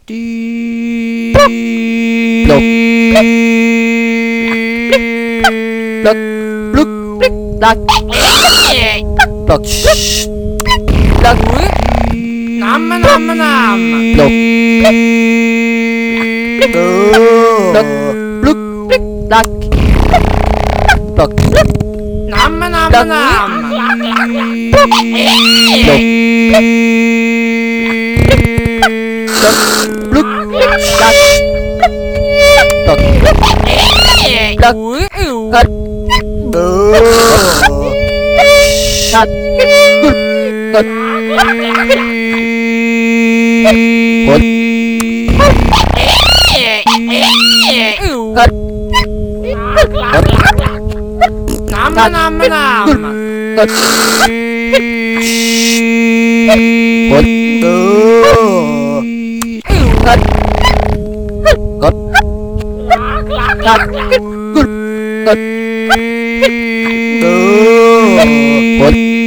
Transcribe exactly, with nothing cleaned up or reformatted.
ดีลบลักลุกลักลักลักน้ำมะน้ำมะน้ำลบลักลุกลักลักน้ำมะน้ำมะน้ำลบลักลุกลักลักลักอุ้ยอิ๋วกัดเออกัดกัดกดอิ๋วกัดกัดน้ำมะน้ำมะน้ำกัดกดเอออิ๋วกัดกัดกัดกดกัดเออกด